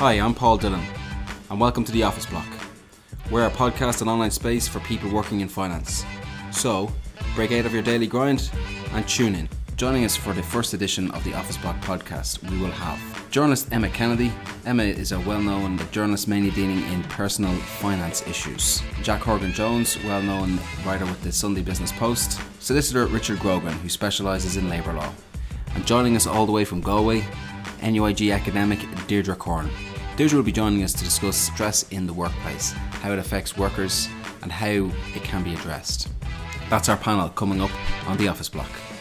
Hi, I'm Paul Dillon, and welcome to The Office Block. We're a podcast and online space for people working in finance. So, break out of your daily grind and tune in. Joining us for the first edition of The Office Block podcast, we will have journalist Emma Kennedy. Emma is a well-known journalist mainly dealing in personal finance issues. Jack Horgan-Jones, well-known writer with the Sunday Business Post. Solicitor Richard Grogan, who specialises in labour law. And joining us all the way from Galway, NUIG academic Deirdre Corn. Deirdre will be joining us to discuss stress in the workplace, how it affects workers and how it can be addressed. That's our panel coming up on The Office Block.